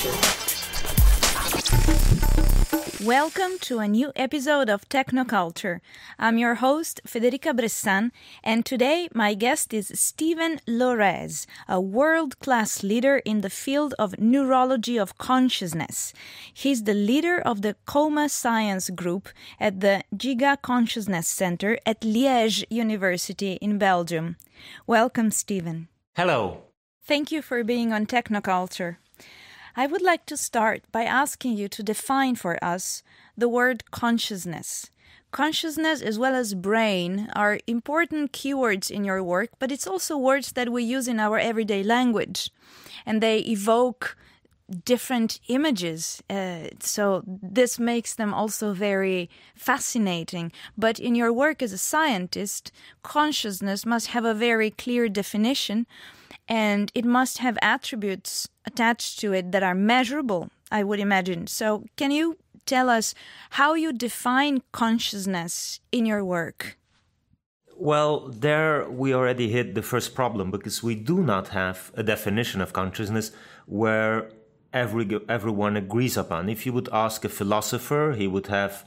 Welcome to a new episode of Technoculture. I'm your host, Federica Bressan, and today my guest is Steven Lorez, a world-class leader in the field of neurology of consciousness. He's the leader of the Coma Science Group at the Giga Consciousness Center at Liège University in Belgium. Welcome, Steven. Hello. Thank you for being on Technoculture. I would like to start by asking you to define for us the word consciousness. Consciousness as well as brain are important keywords in your work, but it's also words that we use in our everyday language, and they evoke different images. So this makes them also very fascinating. But in your work as a scientist, consciousness must have a very clear definition, and it must have attributes attached to it that are measurable, I would imagine. So can you tell us how you define consciousness in your work? Well, there we already hit the first problem, because we do not have a definition of consciousness where everyone agrees upon. If you would ask a philosopher, he would have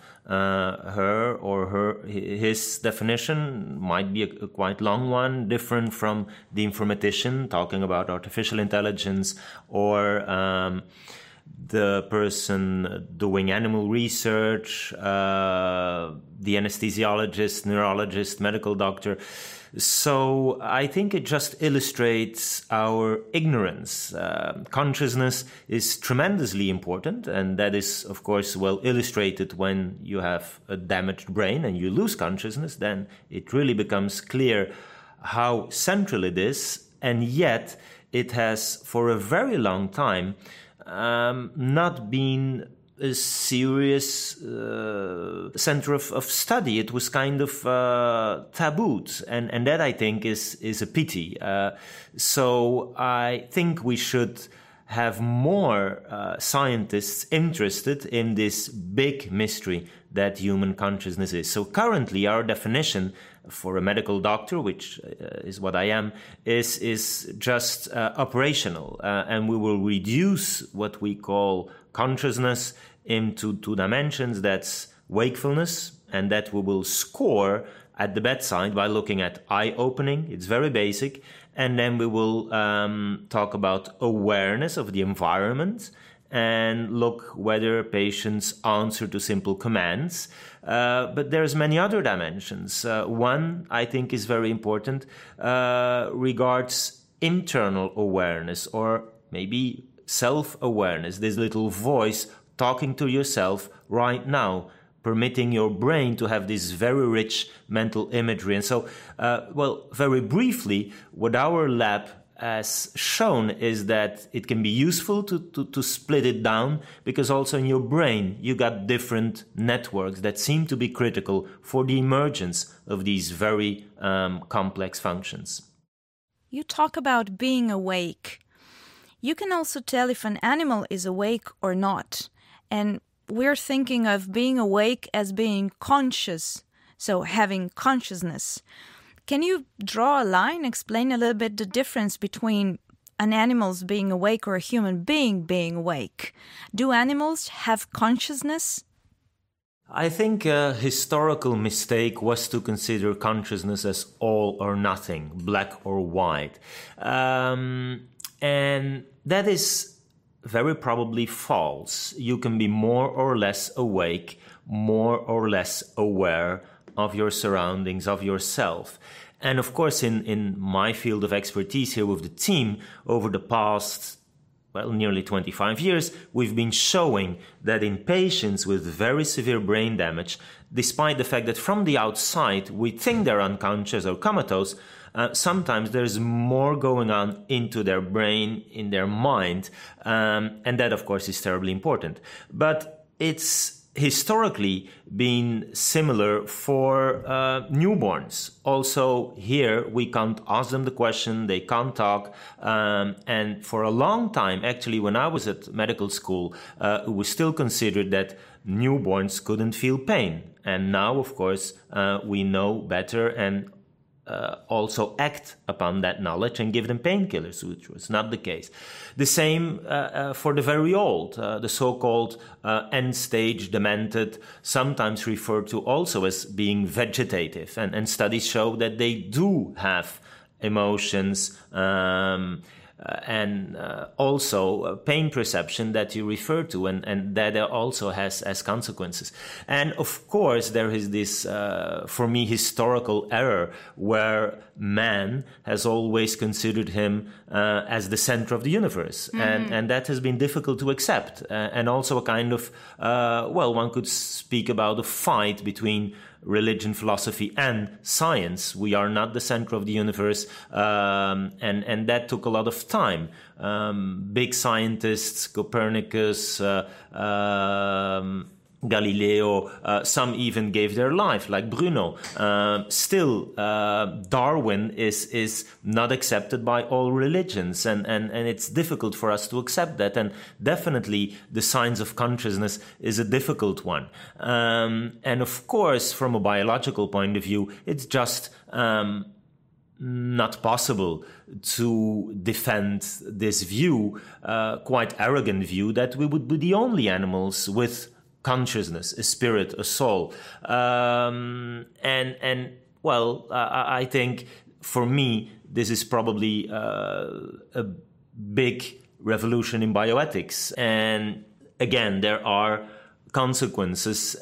his definition might be a quite long one, different from the informatician talking about artificial intelligence, or the person doing animal research, the anesthesiologist, neurologist, medical doctor. So I think it just illustrates our ignorance. Consciousness is tremendously important, and that is, of course, well illustrated when you have a damaged brain and you lose consciousness. Then it really becomes clear how central it is, and yet it has, for a very long time, not been a serious center of study. It was kind of tabooed, and that, I think, is a pity. So I think we should have more scientists interested in this big mystery that human consciousness is. So currently our definition for a medical doctor, which is what I am, is just operational, and we will reduce what we call consciousness into two dimensions. That's wakefulness, and that we will score at the bedside by looking at eye opening. It's very basic. And then we will talk about awareness of the environment and look whether patients answer to simple commands. But there's many other dimensions. One, I think, is very important, regards internal awareness, or maybe self-awareness, this little voice talking to yourself right now, permitting your brain to have this very rich mental imagery. And so, very briefly, what our lab has shown is that it can be useful to split it down, because also in your brain you got different networks that seem to be critical for the emergence of these very complex functions. You talk about being awake. You can also tell if an animal is awake or not. And we're thinking of being awake as being conscious, so having consciousness. Can you draw a line, explain a little bit the difference between an animal's being awake or a human being awake? Do animals have consciousness? I think a historical mistake was to consider consciousness as all or nothing, black or white. And that is very probably false. You can be more or less awake, more or less aware of your surroundings, of yourself. And of course, in my field of expertise here with the team, over the past, nearly 25 years, we've been showing that in patients with very severe brain damage, despite the fact that from the outside we think they're unconscious or comatose, sometimes there's more going on into their brain, in their mind, and that, of course, is terribly important. But it's historically been similar for newborns. Also here, we can't ask them the question, they can't talk, and for a long time, actually, when I was at medical school, it was still considered that newborns couldn't feel pain. And now, of course, we know better, and also act upon that knowledge and give them painkillers, which was not the case. The same for the very old, the so-called end-stage demented, sometimes referred to also as being vegetative. And studies show that they do have emotions, and also pain perception that you refer to, and that also has consequences. And of course, there is this, for me, historical error where man has always considered him as the center of the universe. Mm-hmm. And that has been difficult to accept. And also a kind of, one could speak about a fight between religion, philosophy, and science. We are not the center of the universe, and that took a lot of time. Big scientists, Copernicus, Galileo, some even gave their life, like Bruno. Still, Darwin is not accepted by all religions, and it's difficult for us to accept that. And definitely, the science of consciousness is a difficult one. And of course, from a biological point of view, it's just not possible to defend this view, quite arrogant view, that we would be the only animals with consciousness, a spirit, a soul. I think for me, this is probably a big revolution in bioethics. And again, there are consequences.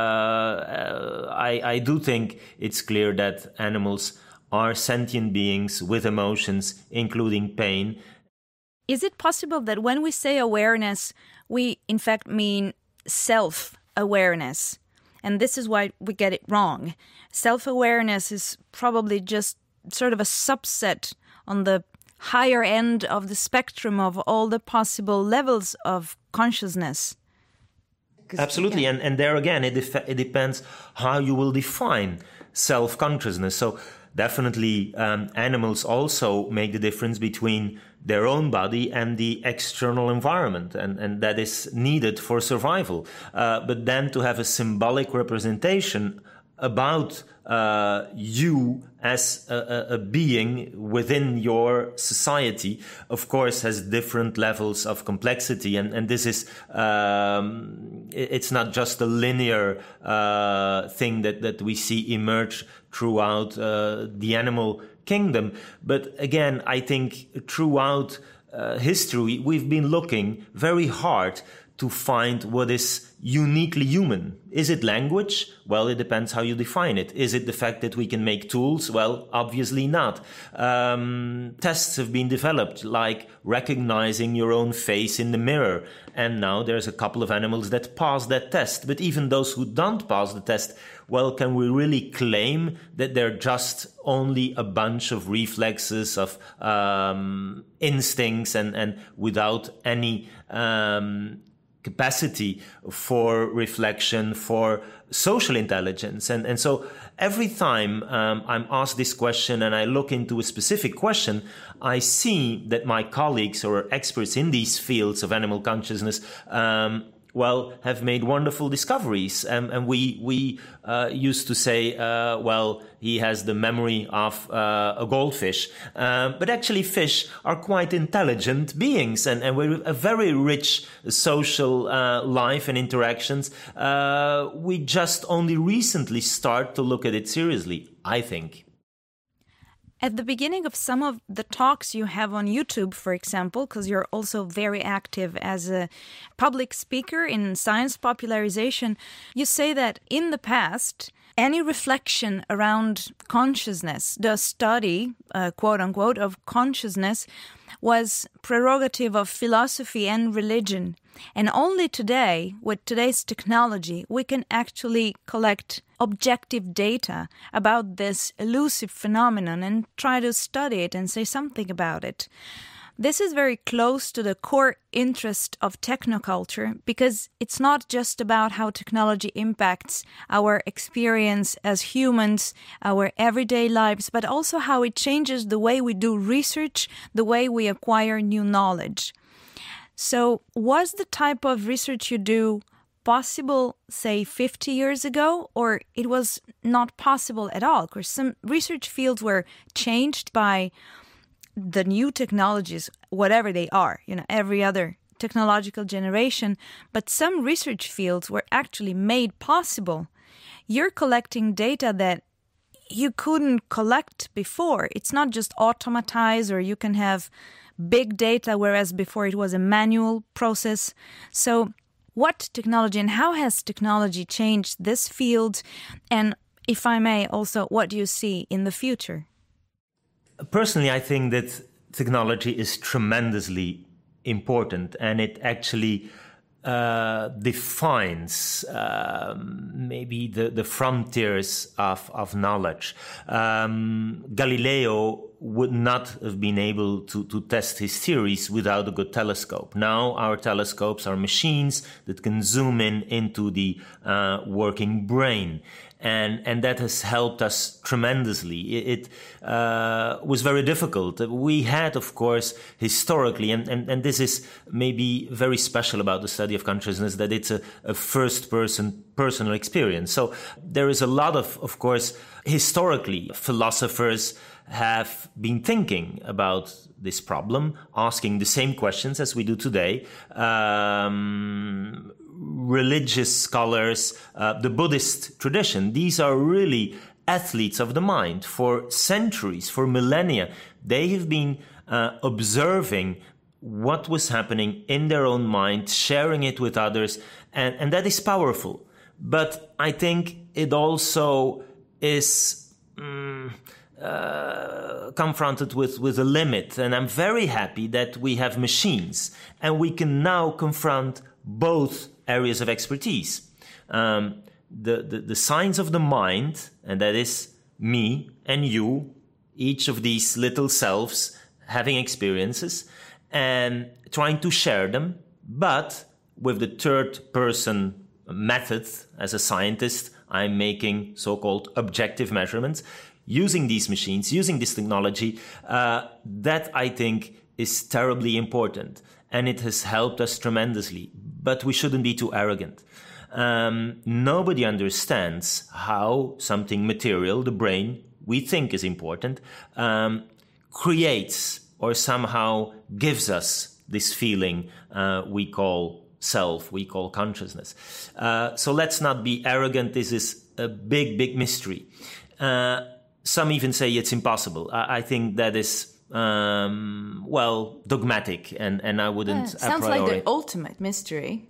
I do think it's clear that animals are sentient beings with emotions, including pain. Is it possible that when we say awareness, we in fact mean self-awareness? And this is why we get it wrong. Self-awareness is probably just sort of a subset on the higher end of the spectrum of all the possible levels of consciousness. Absolutely. Yeah. And there again, it depends how you will define self-consciousness. So definitely animals also make the difference between their own body and the external environment, and that is needed for survival. But then to have a symbolic representation about you as a being within your society, of course, has different levels of complexity. And this is, it's not just a linear thing that we see emerge throughout the animal kingdom. But again, I think throughout history, we've been looking very hard to find what is uniquely human. Is it language? Well, it depends how you define it. Is it the fact that we can make tools? Well, obviously not. Tests have been developed, like recognizing your own face in the mirror. And now there's a couple of animals that pass that test. But even those who don't pass the test, well, can we really claim that they're just only a bunch of reflexes, of instincts, and without any capacity for reflection, for social intelligence? And so every time I'm asked this question and I look into a specific question, I see that my colleagues or experts in these fields of animal consciousness have made wonderful discoveries. And we used to say, he has the memory of a goldfish. But actually fish are quite intelligent beings, and with a very rich social life and interactions. We just only recently start to look at it seriously, I think. At the beginning of some of the talks you have on YouTube, for example, because you're also very active as a public speaker in science popularization, you say that in the past, any reflection around consciousness, the study, quote unquote, of consciousness was prerogative of philosophy and religion. And only today, with today's technology, we can actually collect objective data about this elusive phenomenon and try to study it and say something about it. This is very close to the core interest of technoculture, because it's not just about how technology impacts our experience as humans, our everyday lives, but also how it changes the way we do research, the way we acquire new knowledge. So was the type of research you do possible, say, 50 years ago, or it was not possible at all? Because some research fields were changed by the new technologies, whatever they are, every other technological generation, but some research fields were actually made possible. You're collecting data that you couldn't collect before. It's not just automatized, or you can have big data, whereas before it was a manual process. So what technology and how has technology changed this field? And if I may also, what do you see in the future? Personally, I think that technology is tremendously important, and it actually defines maybe the frontiers of knowledge. Galileo would not have been able to test his theories without a good telescope. Now our telescopes are machines that can zoom into the working brain. And that has helped us tremendously. It was very difficult. We had, of course, historically, and this is maybe very special about the study of consciousness, that it's a first-person personal experience. So there is a lot of course, historically, philosophers have been thinking about this problem, asking the same questions as we do today. Religious scholars, the Buddhist tradition, these are really athletes of the mind. For centuries, for millennia, they have been observing what was happening in their own mind, sharing it with others, and that is powerful. But I think it also is confronted with a limit, and I'm very happy that we have machines, and we can now confront both areas of expertise. The science of the mind, and that is me and you, each of these little selves having experiences and trying to share them, but with the third person method. As a scientist, I'm making so-called objective measurements using these machines, using this technology. That I think is terribly important, and it has helped us tremendously. But we shouldn't be too arrogant. Nobody understands how something material, the brain, we think is important, creates or somehow gives us this feeling we call self, we call consciousness. So let's not be arrogant. This is a big, big mystery. Some even say it's impossible. I think that is dogmatic, and I wouldn't. Sounds like the ultimate mystery.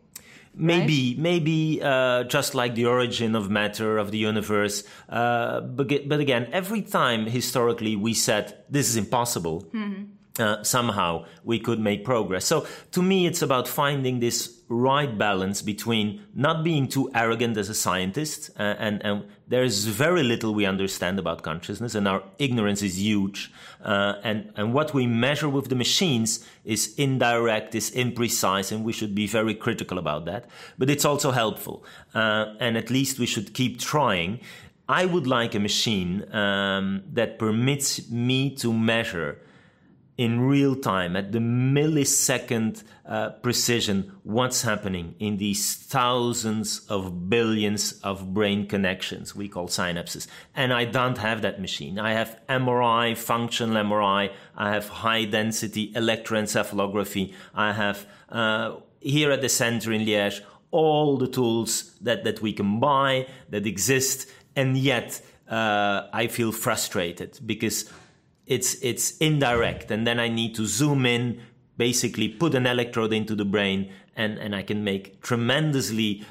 Maybe just like the origin of matter, of the universe. But again, every time historically we said this is impossible, somehow we could make progress. So to me, it's about finding this right balance between not being too arrogant as a scientist, and there's very little we understand about consciousness, and our ignorance is huge. And what we measure with the machines is indirect, is imprecise, and we should be very critical about that. But it's also helpful, and at least we should keep trying. I would like a machine that permits me to measure in real time, at the millisecond precision, what's happening in these thousands of billions of brain connections we call synapses. And I don't have that machine. I have MRI, functional MRI. I have high-density electroencephalography. I have, here at the center in Liège, all the tools that we can buy, that exist. And yet, I feel frustrated because it's indirect, and then I need to zoom in, basically put an electrode into the brain, and I can make tremendously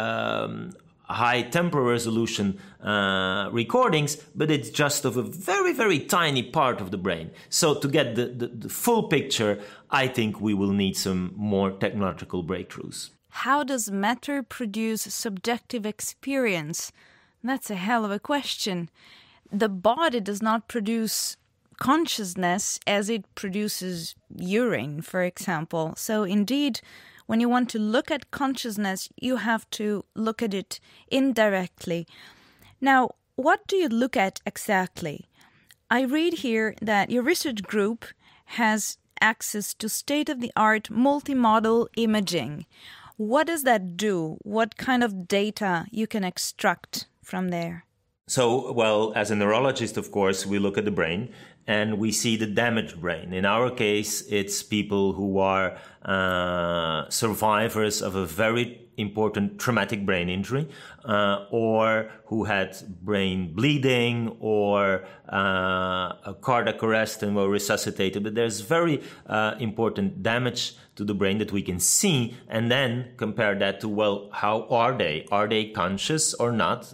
high temporal resolution recordings, but it's just of a very, very tiny part of the brain. So to get the full picture, I think we will need some more technological breakthroughs. How does matter produce subjective experience? That's a hell of a question. The body does not produce consciousness as it produces urine, for example. So indeed, when you want to look at consciousness, you have to look at it indirectly. Now, what do you look at exactly? I read here that your research group has access to state-of-the-art multimodal imaging. What does that do? What kind of data you can extract from there? So, well, as a neurologist, of course, we look at the brain and we see the damaged brain. In our case, it's people who are survivors of a very important traumatic brain injury, or who had brain bleeding or a cardiac arrest and were resuscitated. But there's very important damage to the brain that we can see, and then compare that to, well, how are they? Are they conscious or not?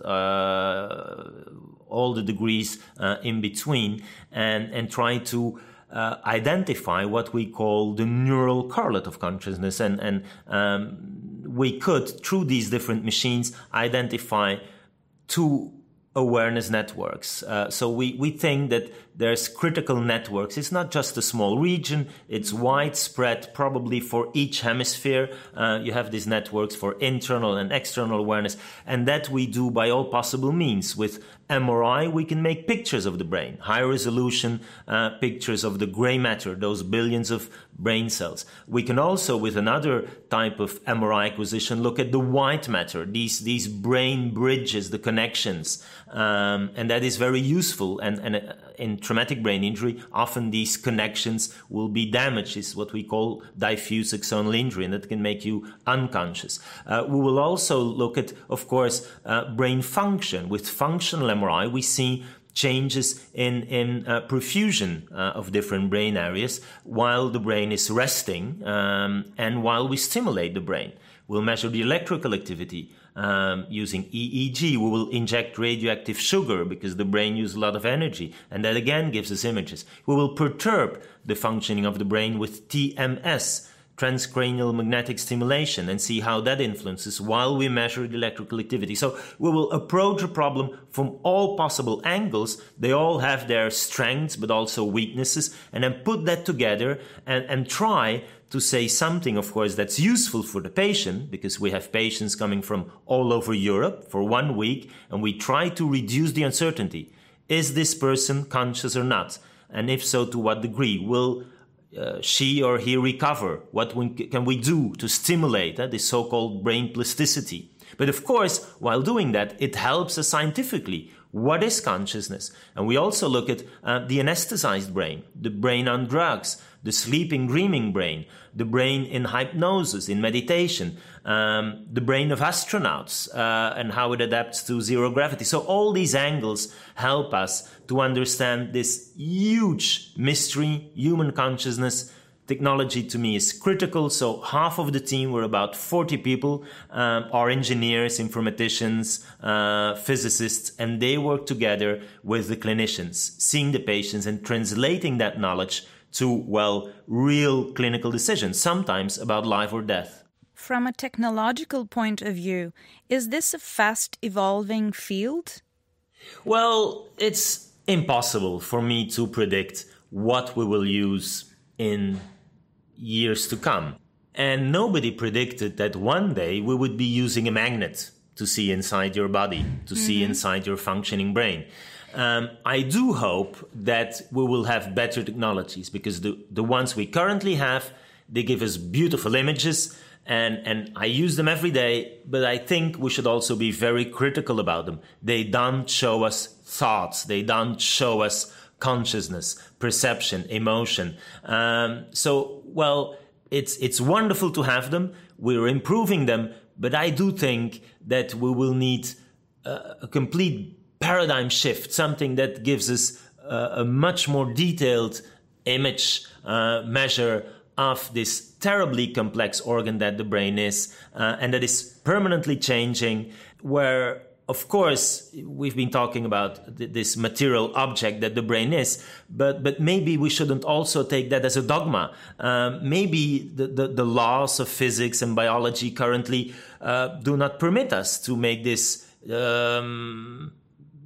All the degrees in between, and try to identify what we call the neural correlate of consciousness. And we could, through these different machines, identify two awareness networks. So we think that there's critical networks. It's not just a small region. It's widespread, probably for each hemisphere. You have these networks for internal and external awareness. And that we do by all possible means. With MRI, we can make pictures of the brain, high resolution pictures of the gray matter, those billions of brain cells. We can also, with another type of MRI acquisition, look at the white matter, these brain bridges, the connections. And that is very useful. And in traumatic brain injury, often these connections will be damaged. It's what we call diffuse axonal injury, and that can make you unconscious. We will also look at, of course, brain function. With functional MRI, we see changes in perfusion of different brain areas while the brain is resting and while we stimulate the brain. We'll measure the electrical activity using EEG. We will inject radioactive sugar because the brain uses a lot of energy, and that again gives us images. We will perturb the functioning of the brain with TMS, transcranial magnetic stimulation, and see how that influences while we measure the electrical activity. So we will approach a problem from all possible angles. They all have their strengths but also weaknesses, and then put that together and try to say something, of course, that's useful for the patient, because we have patients coming from all over Europe for 1 week, and we try to reduce the uncertainty. Is this person conscious or not? And if so, to what degree? Will she or he recover? What can we do to stimulate this so-called brain plasticity? But of course, while doing that, it helps us scientifically. What is consciousness? And we also look at the anesthetized brain, the brain on drugs, the sleeping, dreaming brain, the brain in hypnosis, in meditation, the brain of astronauts, and how it adapts to zero gravity. So all these angles help us to understand this huge mystery, human consciousness. Technology to me is critical. So half of the team, we're about 40 people, are engineers, informaticians, physicists, and they work together with the clinicians, seeing the patients and translating that knowledge to, well, real clinical decisions, sometimes about life or death. From a technological point of view, is this a fast evolving field? Well, it's impossible for me to predict what we will use in years to come. And nobody predicted that one day we would be using a magnet to see inside your body, to see inside your functioning brain. I do hope that we will have better technologies, because the ones we currently have, they give us beautiful images, and I use them every day, but I think we should also be very critical about them. They don't show us thoughts. They don't show us consciousness, perception, emotion. So, well, it's wonderful to have them. We're improving them, but I do think that we will need a complete paradigm shift, something that gives us a much more detailed image, measure of this terribly complex organ that the brain is, and that is permanently changing, where, of course, we've been talking about this material object that the brain is, but maybe we shouldn't also take that as a dogma. Maybe the laws of physics and biology currently do not permit us to make this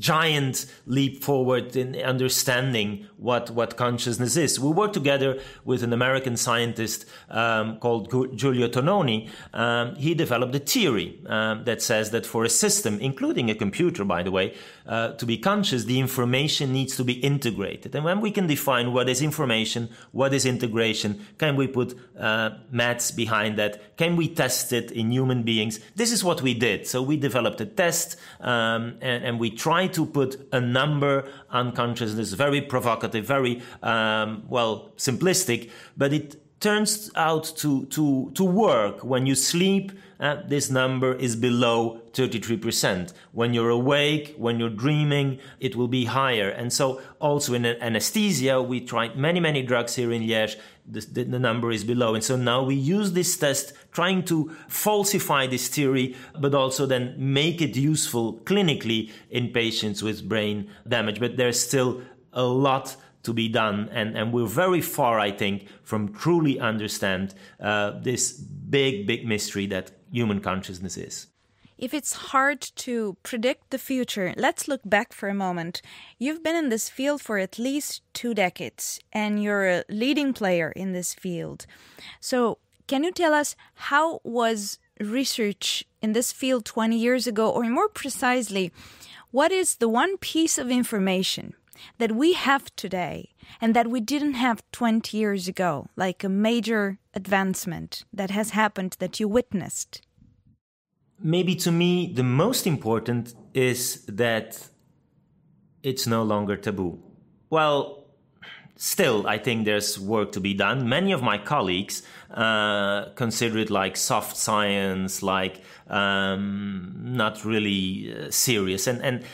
giant leap forward in understanding what consciousness is. We worked together with an American scientist called Giulio Tononi. He developed a theory that says that for a system, including a computer, by the way, to be conscious, the information needs to be integrated. And when we can define what is information, what is integration, can we put maths behind that? Can we test it in human beings? This is what we did. So we developed a test and we tried to put a number on consciousness, very provocative, very, simplistic, but it turns out to work. When you sleep, this number is below 33%. When you're awake, when you're dreaming, it will be higher. And so also in anesthesia, we tried many drugs here in Liège. The number is below. And so now we use this test trying to falsify this theory, but also then make it useful clinically in patients with brain damage. But there's still a lot to be done. And we're very far, I think, from truly understand this big mystery that human consciousness is. If it's hard to predict the future, let's look back for a moment. You've been in this field for at least 2 decades, and you're a leading player in this field. So can you tell us, how was research in this field 20 years ago, or more precisely, what is the one piece of information that we have today and that we didn't have 20 years ago, like a major advancement that has happened that you witnessed? Maybe to me, the most important is that it's no longer taboo. Well, still, I think there's work to be done. Many of my colleagues consider it like soft science, like not really serious. And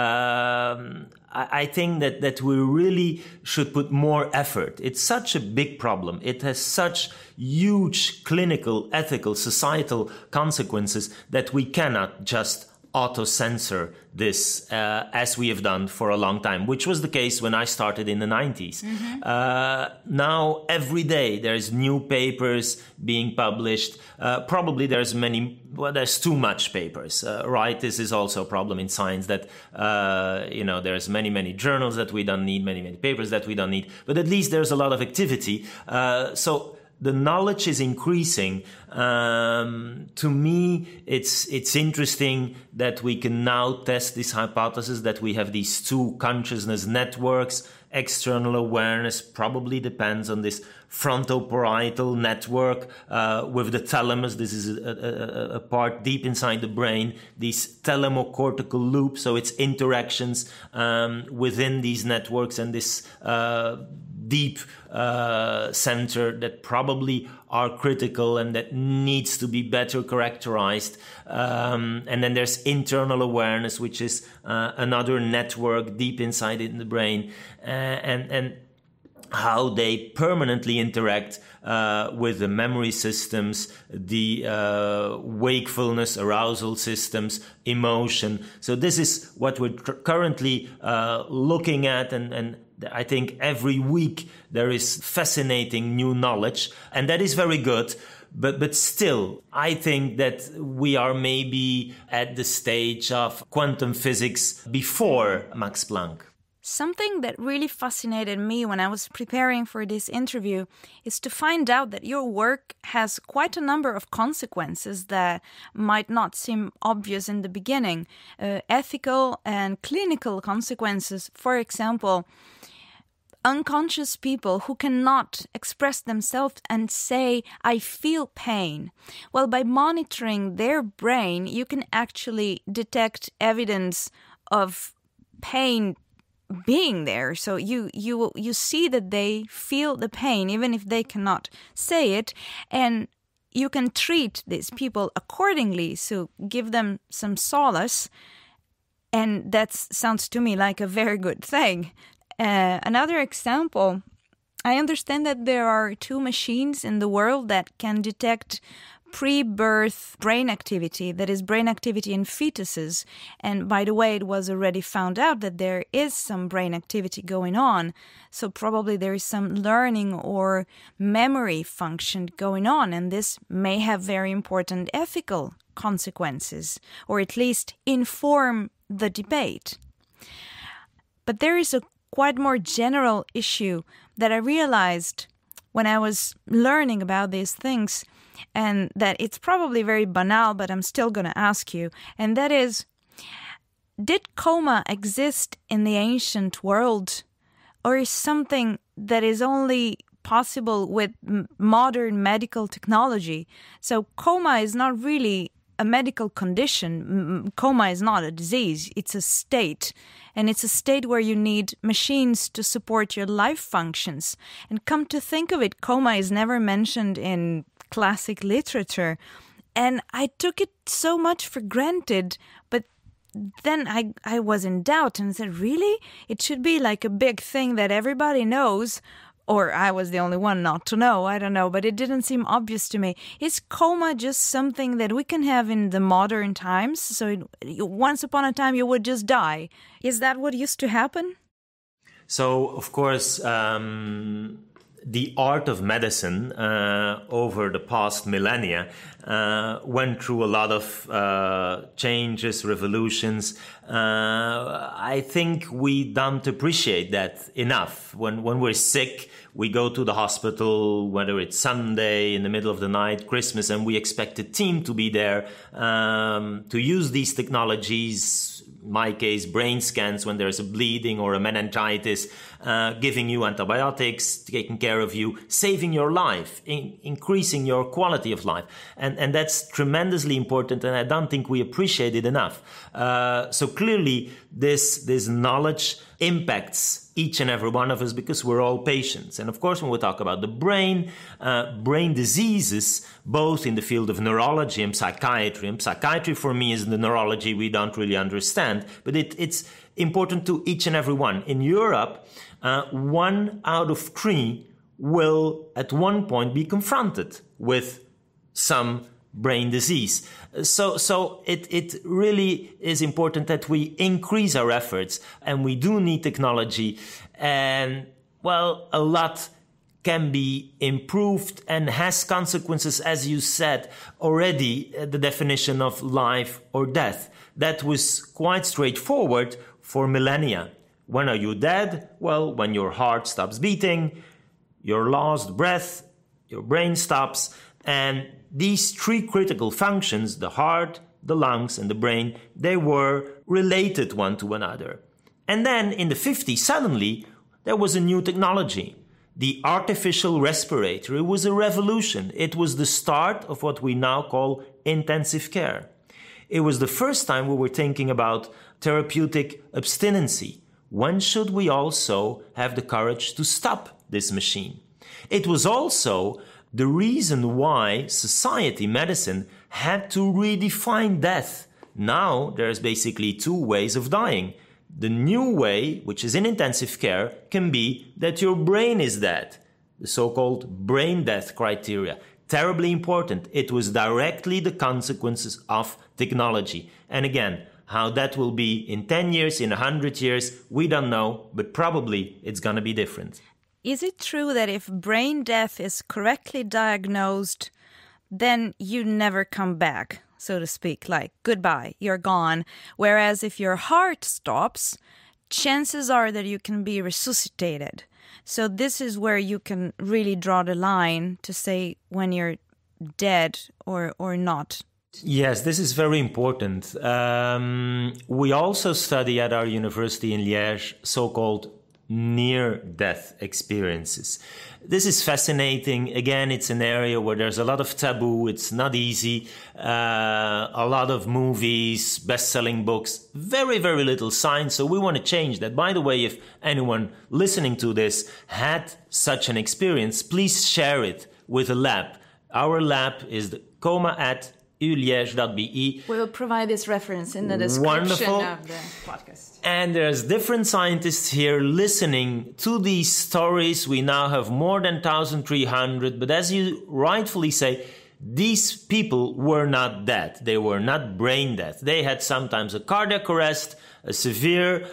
I think that we really should put more effort. It's such a big problem. It has such huge clinical, ethical, societal consequences that we cannot just auto-censor this as we have done for a long time, which was the case when I started in the 90s. Mm-hmm. Now, every day, there's new papers being published. Probably there's too much papers, right? This is also a problem in science that, there's many journals that we don't need, many papers that we don't need. But at least there's a lot of activity. So the knowledge is increasing. To me, it's interesting that we can now test this hypothesis that we have these 2 consciousness networks. External awareness probably depends on this frontoparietal network with the thalamus. This is a part deep inside the brain, these thalamocortical loops. So it's interactions within these networks and this deep center that probably are critical and that needs to be better characterized. And then there's internal awareness, which is another network deep inside in the brain, and how they permanently interact with the memory systems, the wakefulness, arousal systems, emotion. So this is what we're currently looking at, and I think every week there is fascinating new knowledge, and that is very good. But still, I think that we are maybe at the stage of quantum physics before Max Planck. Something that really fascinated me when I was preparing for this interview is to find out that your work has quite a number of consequences that might not seem obvious in the beginning. Ethical and clinical consequences. For example, unconscious people who cannot express themselves and say, I feel pain. Well, by monitoring their brain, you can actually detect evidence of pain being there. So you see that they feel the pain, even if they cannot say it, and you can treat these people accordingly, so give them some solace, and that sounds to me like a very good thing. Another example, I understand that there are 2 machines in the world that can detect pre-birth brain activity, that is brain activity in fetuses. And by the way, it was already found out that there is some brain activity going on. So probably there is some learning or memory function going on. And this may have very important ethical consequences, or at least inform the debate. But there is a quite more general issue that I realized when I was learning about these things, and that it's probably very banal, but I'm still going to ask you, and that is, did coma exist in the ancient world, or is something that is only possible with modern medical technology? So coma is not really a medical condition. Coma is not a disease. It's a state. And it's a state where you need machines to support your life functions. And come to think of it, coma is never mentioned in classic literature. And I took it so much for granted. But then I was in doubt and said, really? It should be like a big thing that everybody knows. Or I was the only one not to know, I don't know, but it didn't seem obvious to me. Is coma just something that we can have in the modern times? So once upon a time you would just die. Is that what used to happen? So, of course, the art of medicine over the past millennia went through a lot of changes, revolutions. I think we don't appreciate that enough. When we're sick, we go to the hospital, whether it's Sunday, in the middle of the night, Christmas, and we expect a team to be there to use these technologies. In my case, brain scans when there's a bleeding or a meningitis, giving you antibiotics, taking care of you, saving your life, increasing your quality of life. And that's tremendously important, and I don't think we appreciate it enough. So clearly, this knowledge impacts each and every one of us because we're all patients. And of course, when we talk about the brain diseases, both in the field of neurology and psychiatry for me is the neurology we don't really understand, but it's important to each and every one. In Europe, 1 out of 3 will at one point be confronted with some brain disease. So it really is important that we increase our efforts, and we do need technology, and well, a lot can be improved and has consequences, as you said already, the definition of life or death. That was quite straightforward for millennia. When are you dead? Well, when your heart stops beating, your last breath, your brain stops, and these 3 critical functions, the heart, the lungs, and the brain, they were related one to another. And then in the 50s, suddenly, there was a new technology, the artificial respirator. It was a revolution. It was the start of what we now call intensive care. It was the first time we were thinking about therapeutic abstinency. When should we also have the courage to stop this machine? It was also the reason why society, medicine, had to redefine death. Now there's basically 2 ways of dying. The new way, which is in intensive care, can be that your brain is dead. The so-called brain death criteria. Terribly important. It was directly the consequences of technology. And again, how that will be in 10 years, in 100 years, we don't know, but probably it's going to be different. Is it true that if brain death is correctly diagnosed, then you never come back, so to speak, like goodbye, you're gone? Whereas if your heart stops, chances are that you can be resuscitated. So this is where you can really draw the line to say when you're dead or not. Yes, this is very important. We also study at our university in Liège so-called near-death experiences. This is fascinating. Again, it's an area where there's a lot of taboo. It's not easy. A lot of movies, best-selling books, very, very little science. So we want to change that. By the way, if anyone listening to this had such an experience, please share it with a lab. Our lab is the coma@uliege.be. We'll provide this reference in the description Wonderful. Of the podcast. And there's different scientists here listening to these stories. We now have more than 1,300. But as you rightfully say, these people were not dead. They were not brain dead. They had sometimes a cardiac arrest, a severe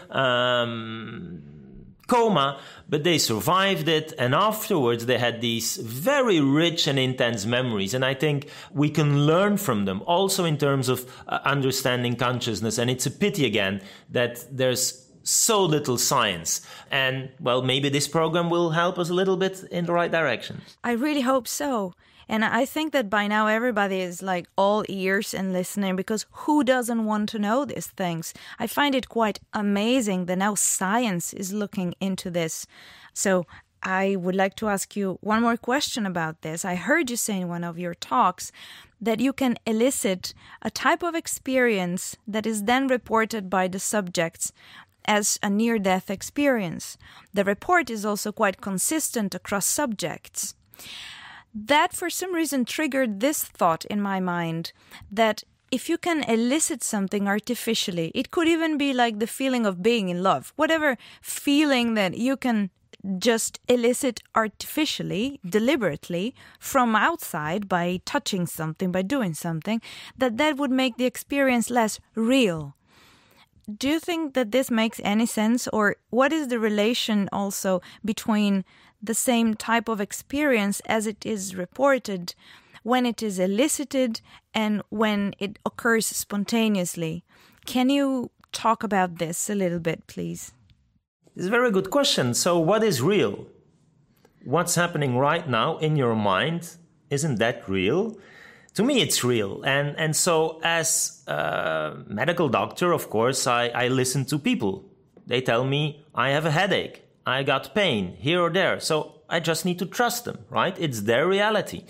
coma, but they survived it, and afterwards they had these very rich and intense memories, and I think we can learn from them also in terms of understanding consciousness. And it's a pity again that there's so little science. And, well, maybe this program will help us a little bit in the right direction. I really hope so. And I think that by now everybody is like all ears and listening, because who doesn't want to know these things? I find it quite amazing that now science is looking into this. So I would like to ask you one more question about this. I heard you say in one of your talks that you can elicit a type of experience that is then reported by the subjects as a near-death experience. The report is also quite consistent across subjects. That for some reason triggered this thought in my mind, that if you can elicit something artificially, it could even be like the feeling of being in love, whatever feeling that you can just elicit artificially, deliberately, from outside by touching something, by doing something, that would make the experience less real. Do you think that this makes any sense? Or what is the relation also between the same type of experience as it is reported when it is elicited and when it occurs spontaneously? Can you talk about this a little bit, please? It's a very good question. So what is real? What's happening right now in your mind, isn't that real? To me, it's real. And so as a medical doctor, of course, I listen to people. They tell me I have a headache. I got pain here or there. So I just need to trust them, right? It's their reality.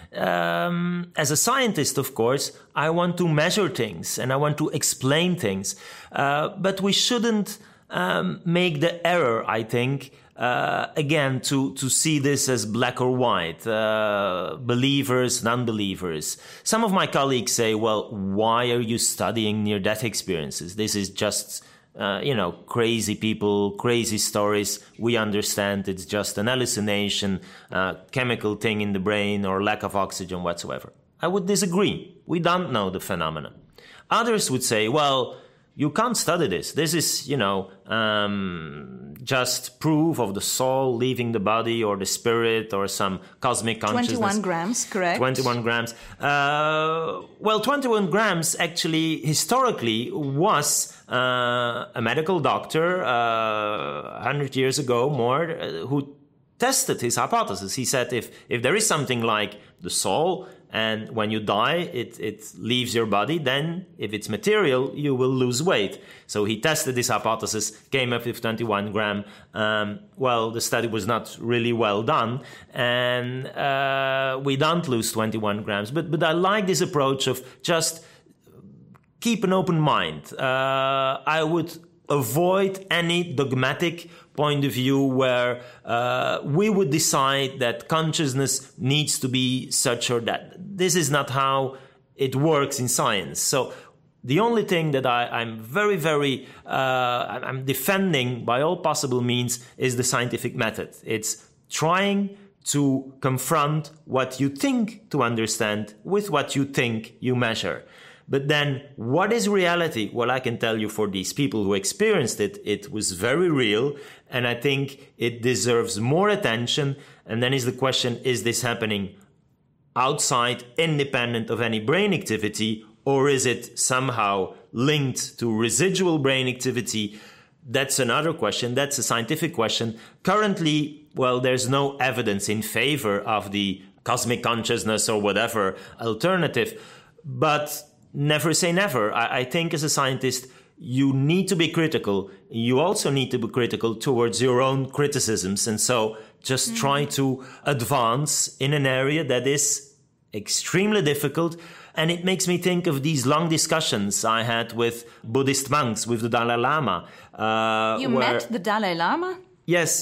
As a scientist, of course, I want to measure things and I want to explain things. But we shouldn't make the error, I think, again, to see this as black or white, believers, non-believers. Some of my colleagues say, well, why are you studying near-death experiences? This is just, crazy people, crazy stories. We understand it's just an hallucination, chemical thing in the brain or lack of oxygen whatsoever. I would disagree. We don't know the phenomenon. Others would say, well, you can't study this. This is, just proof of the soul leaving the body or the spirit or some cosmic consciousness. 21 grams, correct? 21 grams. 21 grams actually historically was a medical doctor 100 years ago more who tested his hypothesis. He said if there is something like the soul, and when you die, it leaves your body, then if it's material, you will lose weight. So he tested this hypothesis, came up with 21 gram. The study was not really well done, and we don't lose 21 grams. But I like this approach of just keep an open mind. I would avoid any dogmatic point of view where we would decide that consciousness needs to be such or that. This is not how it works in science. So the only thing that I'm very, very I'm defending by all possible means is the scientific method. It's trying to confront what you think to understand with what you think you measure. But then, what is reality? Well, I can tell you for these people who experienced it, it was very real, and I think it deserves more attention. And then is the question, is this happening outside, independent of any brain activity, or is it somehow linked to residual brain activity? That's another question. That's a scientific question. Currently, well, there's no evidence in favor of the cosmic consciousness or whatever alternative, but never say never. I think as a scientist, you need to be critical. You also need to be critical towards your own criticisms. And so just try to advance in an area that is extremely difficult. And it makes me think of these long discussions I had with Buddhist monks, with the Dalai Lama. You met the Dalai Lama? Yes,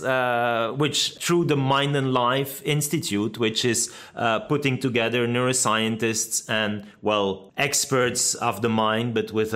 which through the Mind and Life Institute, which is putting together neuroscientists and, experts of the mind, but with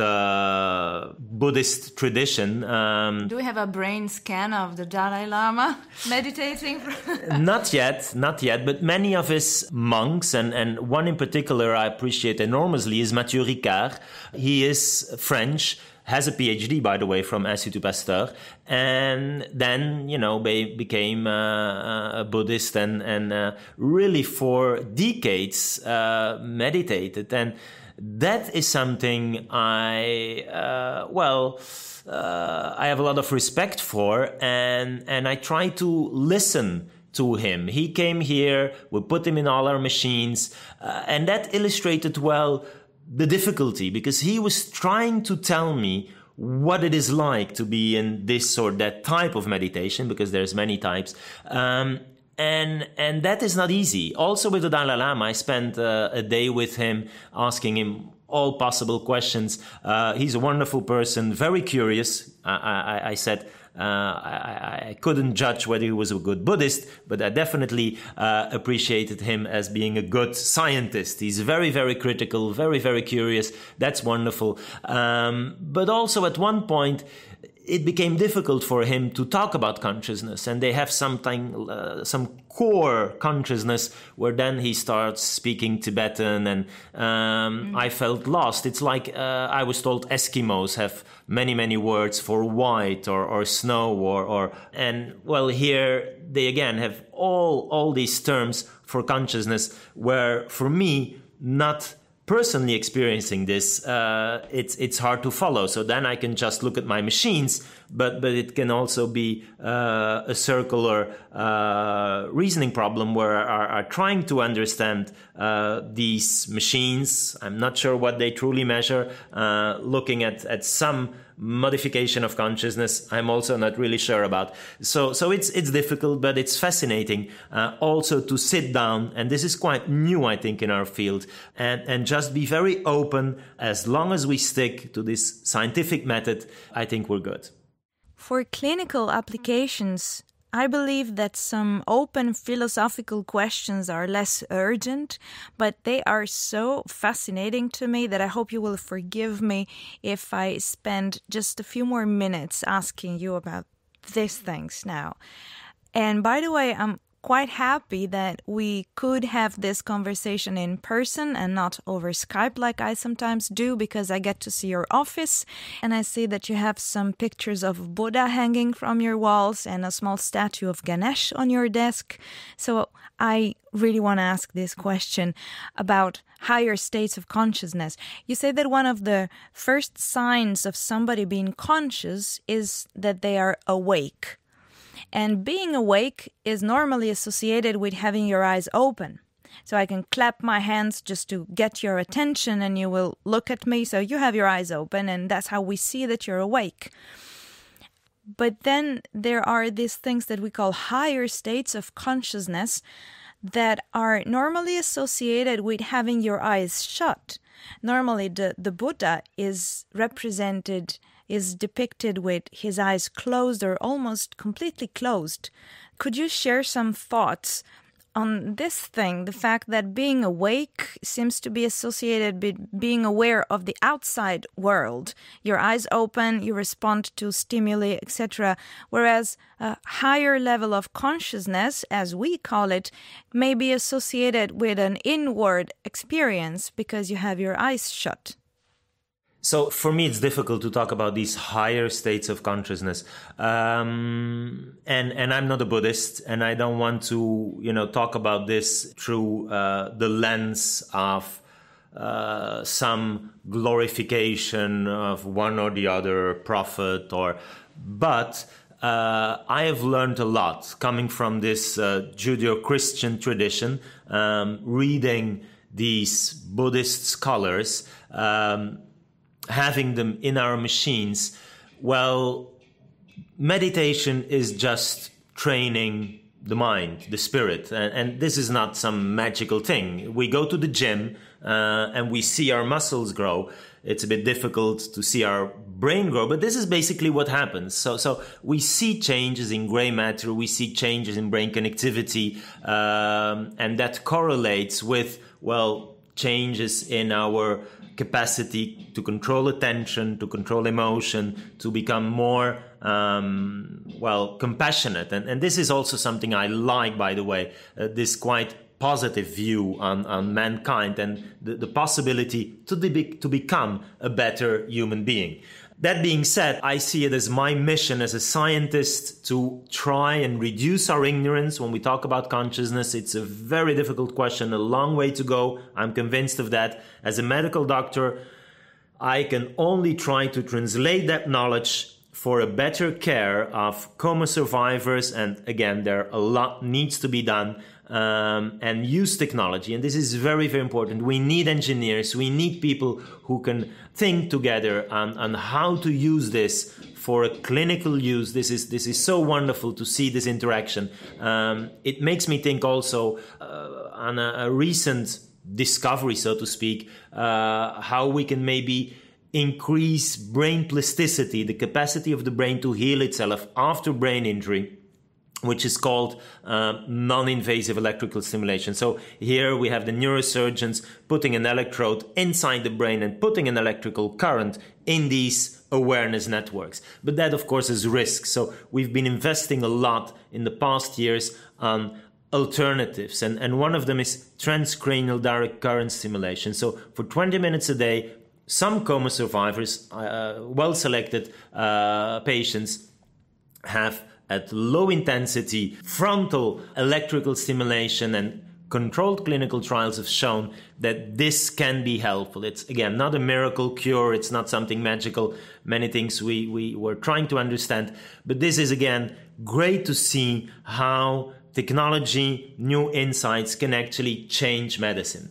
a Buddhist tradition. Do we have a brain scan of the Dalai Lama meditating? Not yet, but many of his monks, and one in particular I appreciate enormously, is Mathieu Ricard. He is French, has a PhD, by the way, from Institut Pasteur, and then, became a Buddhist and really for decades meditated. And that is something I have a lot of respect for, and I try to listen to him. He came here, we put him in all our machines, and that illustrated well the difficulty, because he was trying to tell me what it is like to be in this or that type of meditation, because there's many types. And that is not easy. Also with the Dalai Lama, I spent a day with him, asking him all possible questions. He's a wonderful person, very curious. I said, I couldn't judge whether he was a good Buddhist, but I definitely appreciated him as being a good scientist. He's very, very critical, very, very curious. That's wonderful. But also at one point, it became difficult for him to talk about consciousness, and they have some core consciousness where then he starts speaking Tibetan, and I felt lost. It's like I was told Eskimos have many words for white or snow and well, here they again have all these terms for consciousness, where for me, not personally experiencing this, it's hard to follow. So then I can just look at my machines, but it can also be a circular reasoning problem where are trying to understand these machines. I'm not sure what they truly measure. Looking at some modification of consciousness, I'm also not really sure about. So it's difficult, but it's fascinating also to sit down, and this is quite new, I think, in our field, and just be very open. As long as we stick to this scientific method, I think we're good. For clinical applications, I believe that some open philosophical questions are less urgent, but they are so fascinating to me that I hope you will forgive me if I spend just a few more minutes asking you about these things now. And by the way, I'm quite happy that we could have this conversation in person and not over Skype like I sometimes do, because I get to see your office and I see that you have some pictures of Buddha hanging from your walls and a small statue of Ganesh on your desk. So I really want to ask this question about higher states of consciousness. You say that one of the first signs of somebody being conscious is that they are awake. And being awake is normally associated with having your eyes open. So I can clap my hands just to get your attention and you will look at me. So you have your eyes open, and that's how we see that you're awake. But then there are these things that we call higher states of consciousness that are normally associated with having your eyes shut. Normally the Buddha is depicted with his eyes closed or almost completely closed. Could you share some thoughts on this thing, the fact that being awake seems to be associated with being aware of the outside world? Your eyes open, you respond to stimuli, etc. Whereas a higher level of consciousness, as we call it, may be associated with an inward experience because you have your eyes shut. So for me, it's difficult to talk about these higher states of consciousness. And I'm not a Buddhist, and I don't want to, talk about this through the lens of some glorification of one or the other prophet, but I have learned a lot coming from this Judeo-Christian tradition, reading these Buddhist scholars, having them in our machines. Well, meditation is just training the mind, the spirit, and this is not some magical thing. We go to the gym and we see our muscles grow. It's a bit difficult to see our brain grow, but this is basically what happens. So we see changes in gray matter, we see changes in brain connectivity, and that correlates with, changes in our capacity to control attention, to control emotion, to become more, compassionate. And this is also something I like, by the way, this quite positive view on mankind and the possibility to become a better human being. That being said, I see it as my mission as a scientist to try and reduce our ignorance when we talk about consciousness. It's a very difficult question, a long way to go. I'm convinced of that. As a medical doctor, I can only try to translate that knowledge for a better care of coma survivors. And again, there a lot needs to be done. And use technology. And this is very, very important. We need engineers. We need people who can think together on how to use this for a clinical use. This is so wonderful to see this interaction. It makes me think also on a recent discovery, so to speak, how we can maybe increase brain plasticity, the capacity of the brain to heal itself after brain injury, which is called non-invasive electrical stimulation. So here we have the neurosurgeons putting an electrode inside the brain and putting an electrical current in these awareness networks. But that, of course, is risk. So we've been investing a lot in the past years on alternatives. And one of them is transcranial direct current stimulation. So for 20 minutes a day, some coma survivors, well-selected patients, have at low intensity frontal electrical stimulation, and controlled clinical trials have shown that this can be helpful. It's, again, not a miracle cure. It's not something magical. Many things we were trying to understand. But this is, again, great to see how technology, new insights can actually change medicine.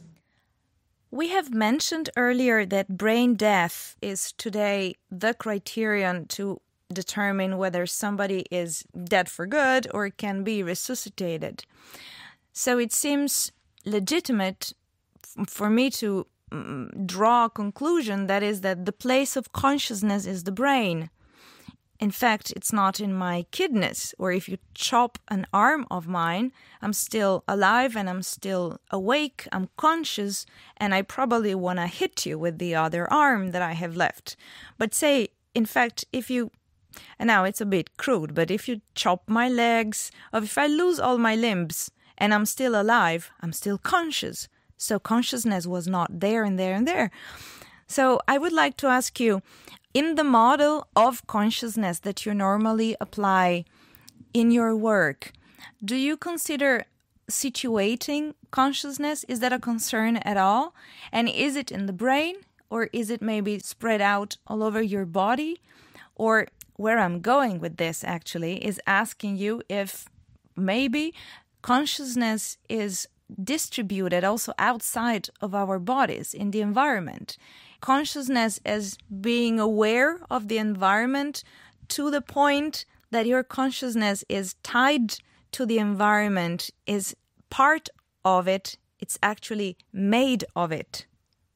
We have mentioned earlier that brain death is today the criterion to determine whether somebody is dead for good or can be resuscitated. So it seems legitimate for me to draw a conclusion, that is that the place of consciousness is the brain. In fact, it's not in my kidneys, or if you chop an arm of mine, I'm still alive and I'm still awake, I'm conscious, and I probably want to hit you with the other arm that I have left. But say, in fact, if you and now it's a bit crude, but if you chop my legs, or if I lose all my limbs and I'm still alive, I'm still conscious. So consciousness was not there and there and there. So I would like to ask you, in the model of consciousness that you normally apply in your work, do you consider situating consciousness? Is that a concern at all? And is it in the brain, or is it maybe spread out all over your body? Or where I'm going with this actually is asking you if maybe consciousness is distributed also outside of our bodies in the environment. Consciousness as being aware of the environment to the point that your consciousness is tied to the environment, is part of it, it's actually made of it.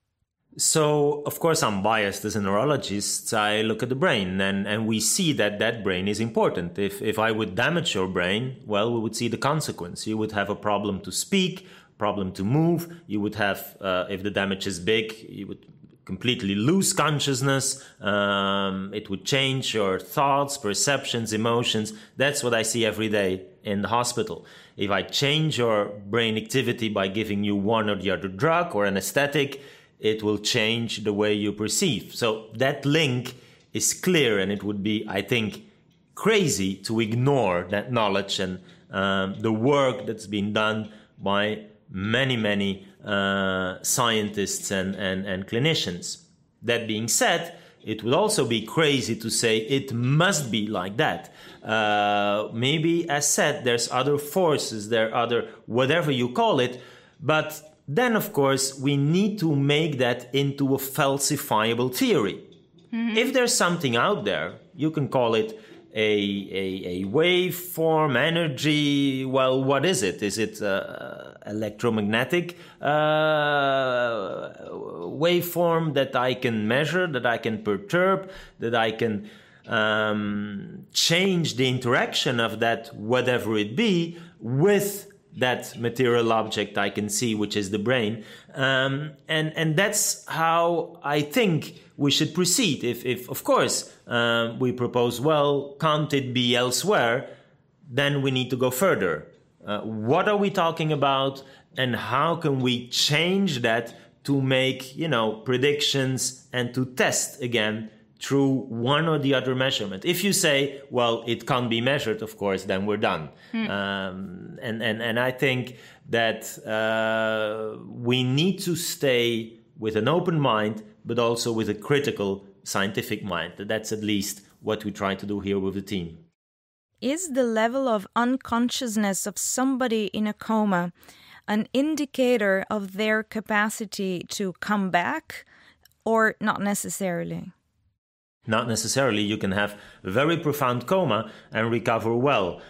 So, of course, I'm biased as a neurologist. I look at the brain and we see that brain is important. If I would damage your brain, well, we would see the consequence. You would have a problem to speak, problem to move. You would have, if the damage is big, you would completely lose consciousness. It would change your thoughts, perceptions, emotions. That's what I see every day in the hospital. If I change your brain activity by giving you one or the other drug or anesthetic, it will change the way you perceive. So that link is clear, and it would be, I think, crazy to ignore that knowledge and the work that's been done by many scientists and clinicians. That being said, it would also be crazy to say it must be like that. Maybe, as said, there's other forces, there are other, whatever you call it, but then, of course, we need to make that into a falsifiable theory. Mm-hmm. If there's something out there, you can call it a waveform, energy. Well, what is it? Is it electromagnetic waveform that I can measure, that I can perturb, that I can change the interaction of that, whatever it be, with that material object I can see, which is the brain. And that's how I think we should proceed. If of course, we propose, well, can't it be elsewhere? Then we need to go further. What are we talking about? And how can we change that to make, predictions and to test again, through one or the other measurement. If you say, well, it can't be measured, of course, then we're done. And I think that we need to stay with an open mind, but also with a critical scientific mind. That's at least what we try to do here with the team. Is the level of unconsciousness of somebody in a coma an indicator of their capacity to come back, or not necessarily? Not necessarily. You can have a very profound coma and recover well.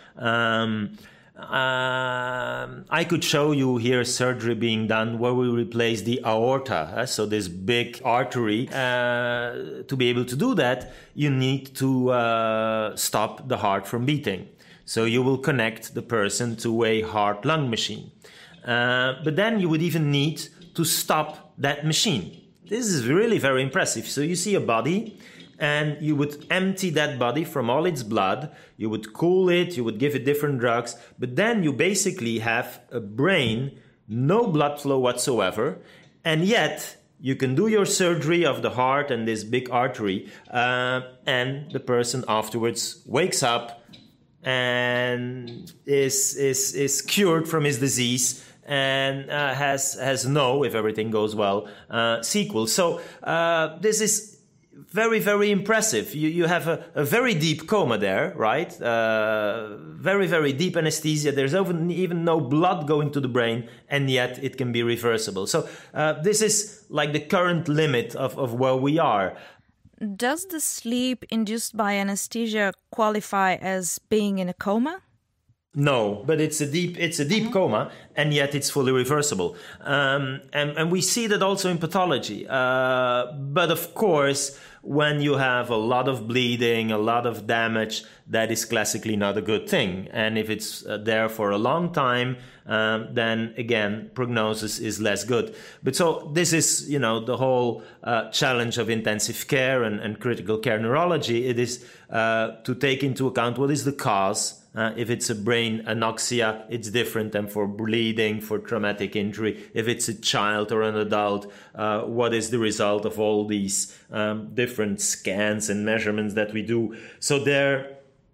I could show you here surgery being done where we replace the aorta, so this big artery. To be able to do that, you need to stop the heart from beating. So you will connect the person to a heart-lung machine. But then you would even need to stop that machine. This is really very impressive. So you see a body, and you would empty that body from all its blood, you would cool it, you would give it different drugs, but then you basically have a brain, no blood flow whatsoever, and yet you can do your surgery of the heart and this big artery, and the person afterwards wakes up and is cured from his disease and has no, if everything goes well, sequel. So this is very, very impressive. You have a very deep coma there, right? Very, very deep anesthesia. There's even no blood going to the brain, and yet it can be reversible. So this is like the current limit of where we are. Does the sleep induced by anesthesia qualify as being in a coma? No, but it's a deep coma, and yet it's fully reversible. And we see that also in pathology. But of course, when you have a lot of bleeding, a lot of damage, that is classically not a good thing. And if it's there for a long time, then again, prognosis is less good. But so this is, the whole challenge of intensive care and critical care neurology. It is to take into account what is the cause. If it's a brain anoxia, it's different than for bleeding, for traumatic injury. If it's a child or an adult, what is the result of all these different scans and measurements that we do? So there,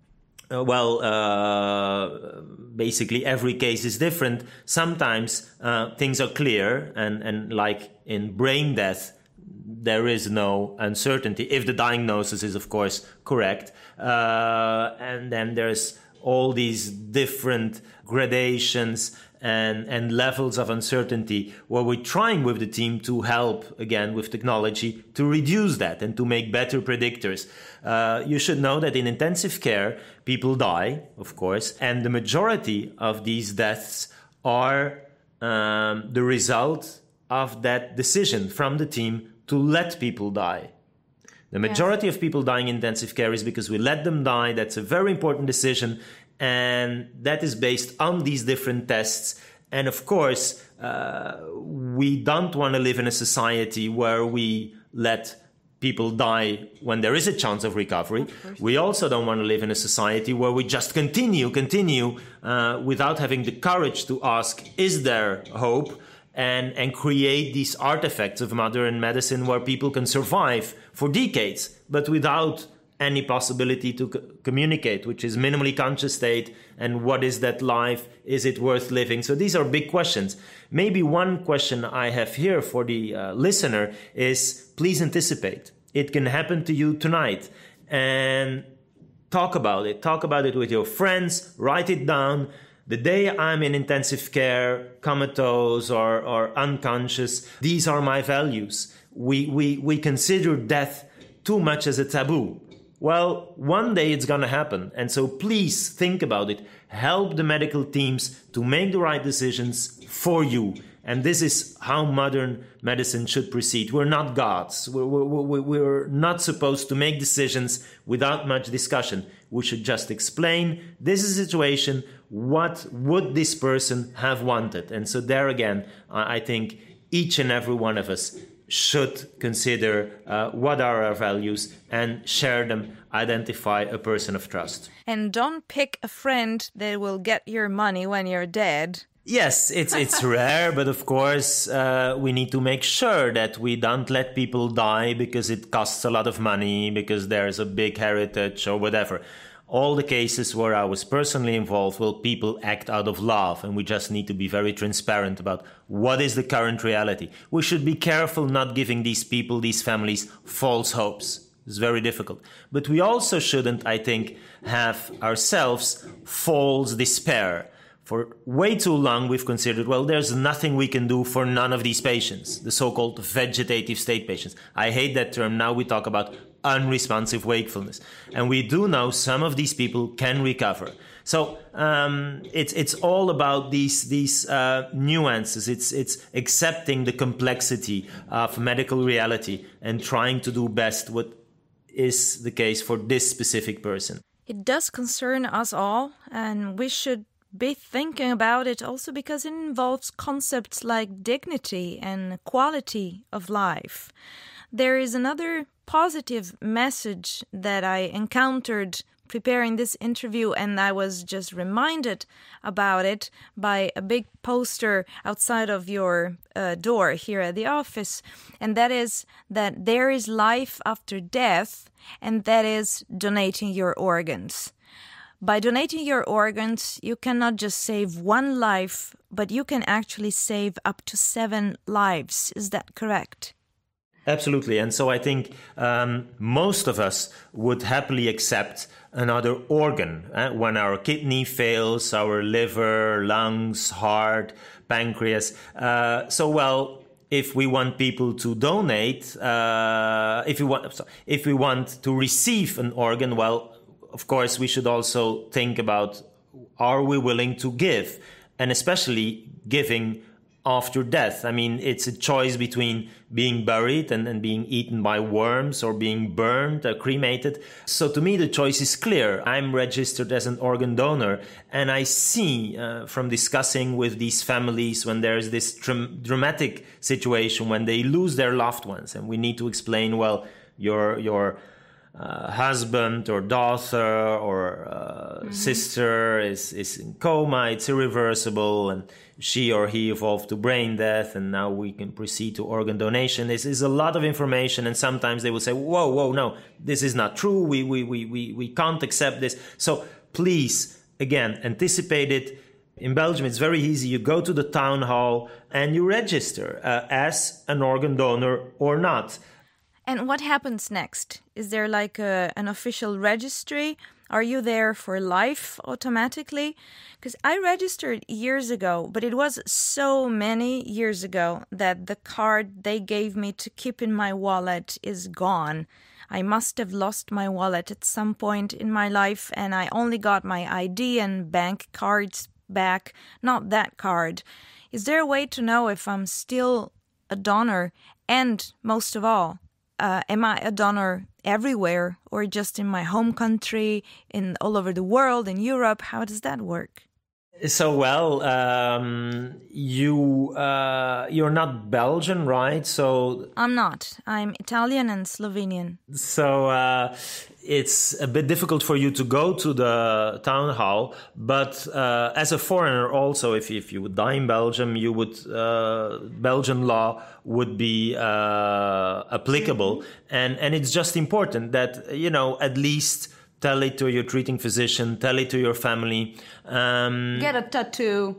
basically every case is different. Sometimes things are clear, and like in brain death, there is no uncertainty if the diagnosis is, of course, correct. And then there's all these different gradations and levels of uncertainty where we're trying with the team to help, again, with technology to reduce that and to make better predictors. You should know that in intensive care, people die, of course, and the majority of these deaths are the result of that decision from the team to let people die. The majority of people dying in intensive care is because we let them die. That's a very important decision. And that is based on these different tests. And of course, we don't want to live in a society where we let people die when there is a chance of recovery. We also don't want to live in a society where we just continue without having the courage to ask, is there hope? And create these artifacts of modern medicine where people can survive for decades, but without any possibility to communicate, which is minimally conscious state, and what is that life? Is it worth living? So these are big questions. Maybe one question I have here for the listener is, please anticipate. It can happen to you tonight. And talk about it. Talk about it with your friends. Write it down. The day I'm in intensive care, comatose or unconscious, these are my values. We consider death too much as a taboo. Well, one day it's going to happen. And so please think about it. Help the medical teams to make the right decisions for you. And this is how modern medicine should proceed. We're not gods. We're not supposed to make decisions without much discussion. We should just explain, this is a situation, what would this person have wanted? And so there again, I think each and every one of us should consider what are our values and share them, identify a person of trust. And don't pick a friend that will get your money when you're dead. Yes, it's rare, but of course we need to make sure that we don't let people die because it costs a lot of money, because there's a big heritage or whatever. All the cases where I was personally involved, well, people act out of love, and we just need to be very transparent about what is the current reality. We should be careful not giving these people, these families, false hopes. It's very difficult. But we also shouldn't, I think, have ourselves false despair. For way too long, we've considered, well, there's nothing we can do for none of these patients, the so-called vegetative state patients. I hate that term. Now we talk about unresponsive wakefulness. And we do know some of these people can recover. So it's all about these nuances. It's accepting the complexity of medical reality and trying to do best what is the case for this specific person. It does concern us all, and we should be thinking about it also because it involves concepts like dignity and quality of life. There is another positive message that I encountered preparing this interview, and I was just reminded about it by a big poster outside of your door here at the office, and that is that there is life after death, and that is donating your organs. By donating your organs, you cannot just save one life, but you can actually save up to 7 lives. Is that correct? Absolutely. And so I think most of us would happily accept another organ. When our kidney fails, our liver, lungs, heart, pancreas. If we want people to donate, if we want to receive an organ, well, of course, we should also think about, are we willing to give? And especially giving after death. I mean, it's a choice between being buried and being eaten by worms or being burned, cremated. So to me, the choice is clear. I'm registered as an organ donor, and I see from discussing with these families when there's this dramatic situation, when they lose their loved ones, and we need to explain, well, your husband or daughter or sister is in coma, it's irreversible, and she or he evolved to brain death, and now we can proceed to organ donation. This is a lot of information, and sometimes they will say, whoa, no, this is not true, we can't accept this. So please, again, anticipate it. In Belgium, it's very easy. You go to the town hall and you register as an organ donor or not. And what happens next? Is there like an official registry? Are you there for life automatically? Because I registered years ago, but it was so many years ago that the card they gave me to keep in my wallet is gone. I must have lost my wallet at some point in my life, and I only got my ID and bank cards back, not that card. Is there a way to know if I'm still a donor? And most of all, am I a donor everywhere or just in my home country, in all over the world, in Europe? How does that work? So, well, you're not Belgian, right? So I'm not. I'm Italian and Slovenian. So it's a bit difficult for you to go to the town hall, but as a foreigner also, if you would die in Belgium, you would Belgian law would be applicable, and it's just important that at least tell it to your treating physician, tell it to your family. Get a tattoo.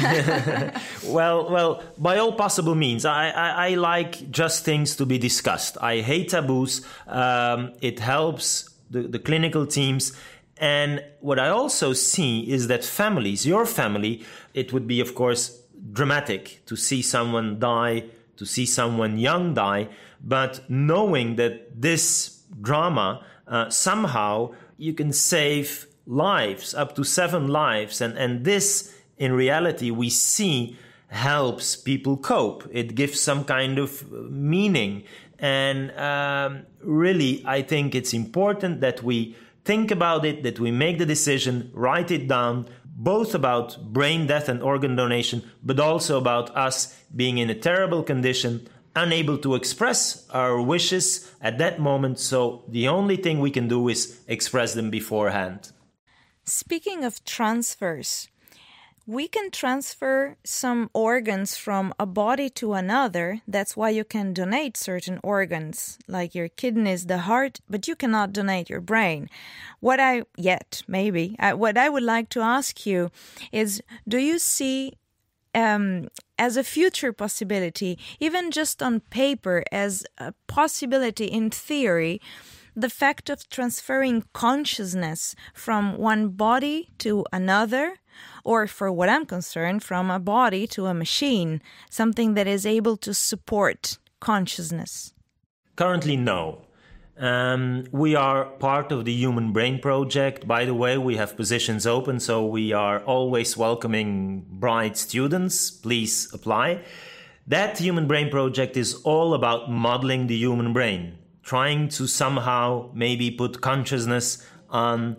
Well, by all possible means. I like just things to be discussed. I hate taboos. It helps the clinical teams. And what I also see is that families, your family, it would be, of course, dramatic to see someone die, to see someone young die. But knowing that this drama somehow you can save lives, up to 7 lives. And this, in reality, we see helps people cope. It gives some kind of meaning. And really, I think it's important that we think about it, that we make the decision, write it down, both about brain death and organ donation, but also about us being in a terrible condition, unable to express our wishes at that moment. So the only thing we can do is express them beforehand. Speaking of transfers, we can transfer some organs from a body to another. That's why you can donate certain organs, like your kidneys, the heart, but you cannot donate your brain. What I would like to ask you is, do you see as a future possibility, even just on paper, as a possibility in theory, the fact of transferring consciousness from one body to another, or, for what I'm concerned, from a body to a machine, something that is able to support consciousness? Currently, no. We are part of the Human Brain Project. By the way, we have positions open, so we are always welcoming bright students. Please apply. That Human Brain Project is all about modeling the human brain, trying to somehow maybe put consciousness on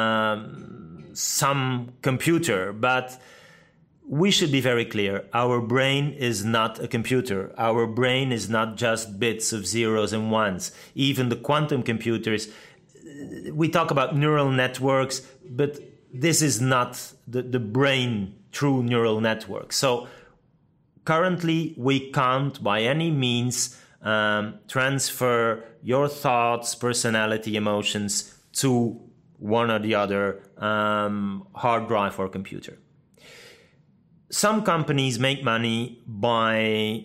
some computer. But we should be very clear. Our brain is not a computer. Our brain is not just bits of zeros and ones. Even the quantum computers, we talk about neural networks, but this is not the brain true neural network. So currently, we can't by any means transfer your thoughts, personality, emotions to one or the other hard drive or computer. Some companies make money by,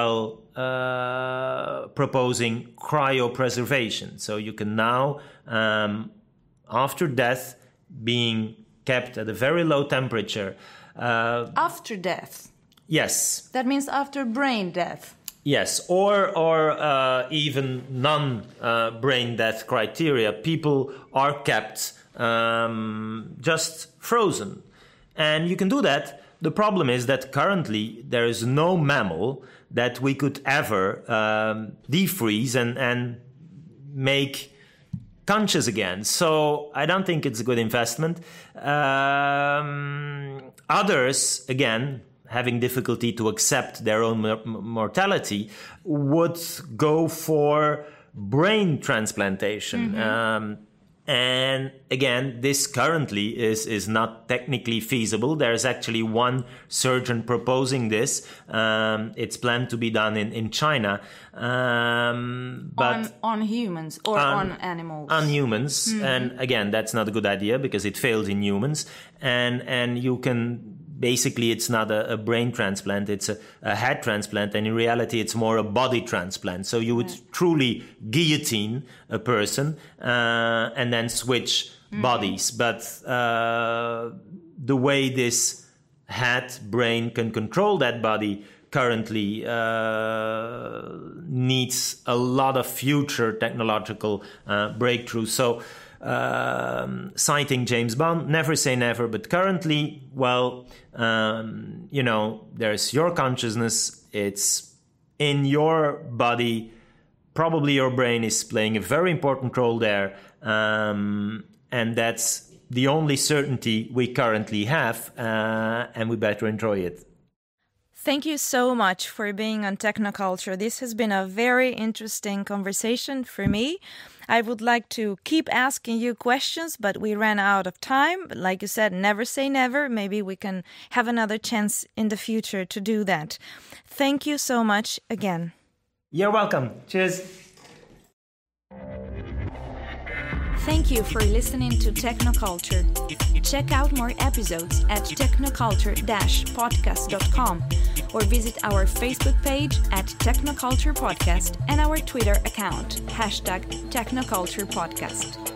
proposing cryopreservation. So you can now, after death, being kept at a very low temperature. After death? Yes. That means after brain death? Yes, or even non-brain death criteria. People are kept just frozen. And you can do that. The problem is that currently there is no mammal that we could ever defreeze and make conscious again. So I don't think it's a good investment. Others, again, having difficulty to accept their own mortality, would go for brain transplantation. Mm-hmm. And again, this currently is not technically feasible. There's actually one surgeon proposing this. It's planned to be done in China. But on humans or on animals? On humans. Mm-hmm. And again, that's not a good idea because it fails in humans. And you can... Basically, it's not a brain transplant, it's a head transplant, and in reality, it's more a body transplant. So you would truly guillotine a person and then switch bodies. But the way this head brain can control that body currently needs a lot of future technological breakthroughs. So citing James Bond, never say never, but currently, there's your consciousness, it's in your body, probably your brain is playing a very important role there, and that's the only certainty we currently have, and we better enjoy it. Thank you so much for being on Technoculture. This has been a very interesting conversation for me. I would like to keep asking you questions, but we ran out of time. But like you said, never say never. Maybe we can have another chance in the future to do that. Thank you so much again. You're welcome. Cheers. Thank you for listening to Technoculture. Check out more episodes at technoculture-podcast.com or visit our Facebook page at Technoculture Podcast and our Twitter account, #TechnoculturePodcast.